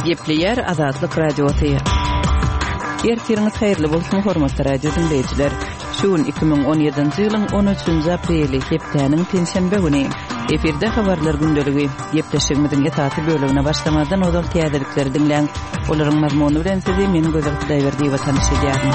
Gepleyer Azatlyk Radiosu. Ertiriniz hayırlı bolsun hormatly radio dinleyijiler. Şuun 2017-nji ýylyň 13-nji apreli hepdeniň pensiýanbe güni. Eferde habarlar gündeligi. Gepleşigimiziň etaty bölümine başlamadan odal täzelikleri dinleň. Olaryň mazmuny bilen sizi meni gözükdirýär diýip tanışýaryn.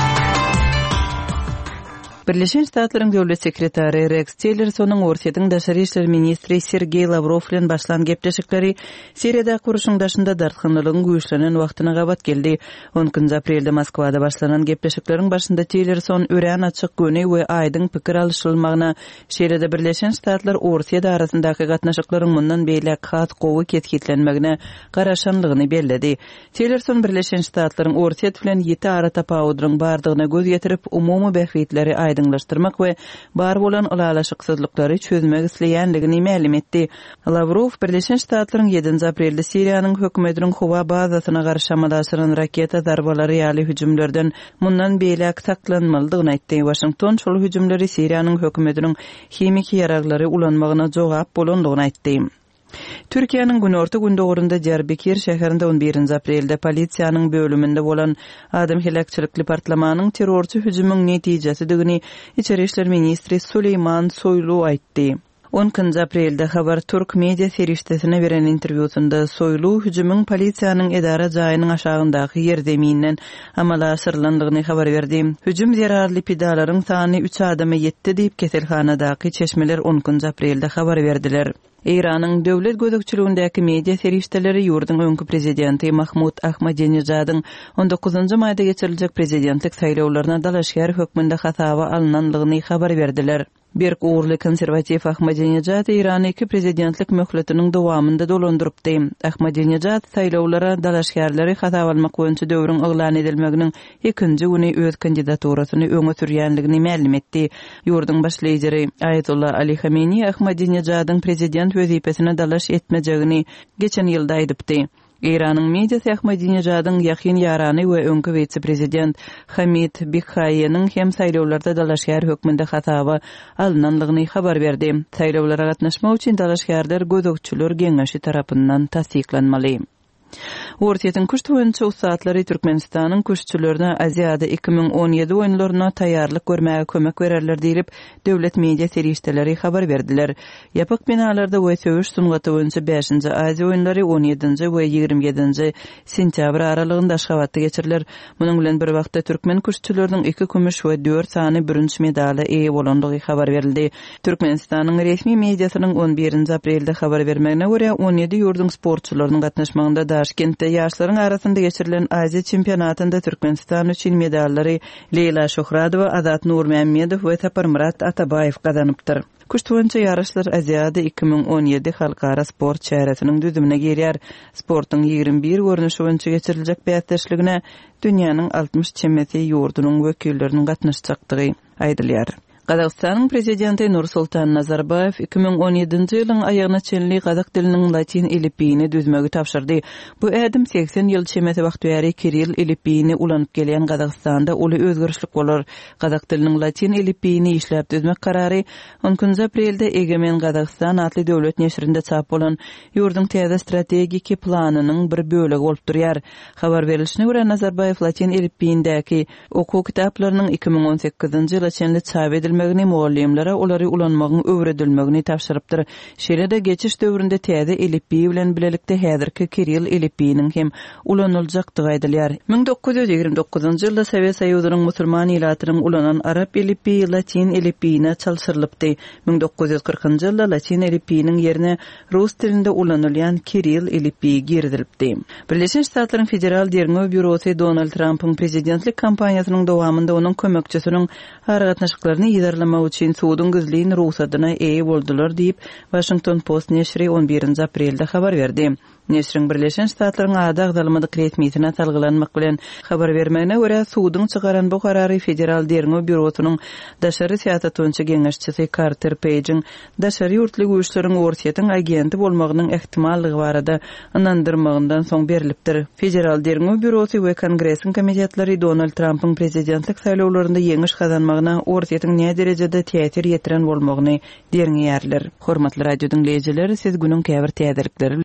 Birleşen Ştatlaryň döwlet sekretary Rex Tillersonuň Orsiýetiň daşary işler ministri Sergey Lavrov bilen başlan gepleşikleri Siriýada kuruşyň daşynda dartgynlygyň güýçlenen wagtyna gabat geldi. 10 aprelde Moskwada başlanan gepleşikleriň başynda Tillerson ören açyk göni we aýdyň pikir alşylmagyna Siriýada Birleşen Ştatlar Orsiýada arasyndaky gatnaşyklaryň mundan beýlek hat gowy ketkitlenmegine garaşanlygyny bellädi. Tillerson Birleşen Ştatlaryň Orsiýet bilen ýeti ara tapawudyryň bardygyna göz ýetirip umumy bähwitleri aýdyňlaşdyrmak we bar bolan ulalaşyksızlyklary çözmek isleýänligini ma'lum etdi. Lavrov Birleşen Ştatlaryň 7 aprelde Siriýanyň hökümetiniň howa bazasyna garşy amaldaşyran raketa zarbalary ýaly hüjümlerden mundan beýlek saklanmalydygyny aýtdy. Washington şol hüjümleri Siriýanyň hökümetiniň hemik ýaraglary ulanmagyna jogap bolandygyny aýtdy. Türkiýanyň günorta gündogurunda Diyarbakir şäherinde 11 aprelde polisiýanyň bölüminde bolan adam helakçylykly partlamanyň terrorçy hüjümüň netijesigini Içeri işler ministri Süleyman Soylu aýtdy. 10 aprelde Habar Türk media serişdesine beren interwýusunda Soylu hüjümüň polisiýanyň edara jaýynyň aşagyndaky ýerdeminden amala asyrlandygyny habar berdi. Hüjüm zerarly pidalaryň sany 3 adama ýetdi diýip keselhanadaky çeşmeler 10 aprelde habar berdiler. İran'ın dövlet gözükçülüğündeki medya serişteleri yurdun önkü prezidenti Mahmud Ahmadinejad'ın 19. mayda geçirilecek prezidentlik saýlawlaryna dalaşýar hökmünde hatawa alynanlygyny habar berdiler. Bir uğurlu konservatif Ahmadinejad İran iki prezidentlik möhletiniň dowamynda dolandyrypdy. Ahmadinejad saýlawlara dalaşýarlary hatawa almak boýunça döwrüň yglan edilmeginiň ikinji güni öz kandidaturasyny öňe sürýänligini ma'lum etdi. Ýurdun başlyjy Ayatollah Ali Khamenei Ahmadinejad'yň prezident wezipesine dalaş etmejegini geçen ýylda aýdypdy. İran'ın medyasy Ahmadinejad'yň ýakyn ýarany we öňkü vice-prezident Hamid Bikhaýynyň hem saýlawlarda dalaşýar hökmünde hatawa alynanlygyny habar berdi. Saýlawlara gatnaşmak üçin dalaşýarlar gözükçüler geňeşi tarapyndan tasdiklanmaly. Orsiýetiň köşk boýunça usatlary Türkmenistanyň köşkçülerine Aziýada 2017 oýunlaryna taýýarlyk görmäge kömek bererler diýip döwlet media serişdeleri habar berdiler. Ýapyk binalarda we söwüş sungaty boýunça 5-nji Aziýa oýunlary 17-nji we 27-nji sentyabr aralygynda Aşgabatda geçiriler. Munyň bilen bir wagtda türkmen köşkçüleriniň 2 kümüş we 4 sany 1-nji medala eýe bolandygy habar berildi. Türkmenistanyň resmi mediasynyň 11 aprelde habar bermegine görä 17 ýurdun sportçylarynyň gatnaşmagynda Taşkentde ýaşlaryň arasynda geçirilen Aziýa çempionatynda Türkmenistan üçin medallary Leyla Şohradowa, Azat Nurmammedow we Tapar Murat Atabaýew gazanypdyr. Köşk boýunça ýaraşlar Aziýada 2017 halkara sport şäheriniň düzümine girýär. Sportyň 21 görnüşi boýunça geçiriljek bäýatdaşlygına dünýäniň 60 çempionat ýurdunyň wekilleriniň gatnaşjakdygy aýdylýar. Qazaqstanyň prezidenti Nursultan Nazarbayev 2017-nji ýylyň aýagyna çenli gazak diliniň latin elipini düzmegi tapşyrdy. Bu ädim 80 ýyl çemeti wagt bäri Kiril elipini ulanyp gelýän Qazaqstanda uly özgörüşlik bolar. Gazak diliniň latin elipini işläp düzmek karary 10 aprelde Egemen Qazaqstan atly döwlet neşrinde çap bolan ýurdun täze strategiki planynyň bir bölegi bolup durýar. Habar berilişine görä Nazarbayev latin elipindäki okuw kitaplarynyň 2018-nji ýyla çenli çap edilmegini muallimlere olary ulanmagyň öwredilmegini tapşyrypdyr. Şeýle-de geçiş döwründe täze elipi bilen bilelikde häzirki Kiril elipiniň hem ulanyljakdygy aýdylýar. 1929-njy ýylda Sowet Soýuzynyň musulman ýylatynyň ulanan arap elipi latin elipine çalşyrylypdy. 1940-njy ýylda latin elipiniň ýerine rus dilinde ulanylýan Kiril elipi girdilipdi. Birleşen Ştatlaryň Federal Derňöw Bürosy Donald Trump'yň prezidentlik kampaniýasynyň dowamynda onuň kömekçisiniň gatnaşyklaryny ýydarlamak üçin suwdyň gizlin ruhsatyna eýe boldular diýip Washington Post neşri 11 aprelde habar berdi. Neşriň Birleşen Ştatlaryň ada agdalmadyk resmiýetine talgylanmak bilen habar bermegine görä suwdyň çygaran bu karary Federal Derňöw Bürosynyň daşary syýasatçy geňeşçisi Carter Page'in daşary ýurtly güýçleriň Orsiýetiň agenti bolmagynyň ähtimallygy barada ynandyrmagyndan soň berilipdir. Federal Derňöw Bürosy we Kongressiň komitetlary Donald Trump'yň prezidentlik saýlawlarynda ýeňiş kazanmagyna Orsiýetiň näme derejede täsir ýetiren bolmagyny derňýärler. Hormatly radio dinleýijiler, siz günüň käbir täzelikleri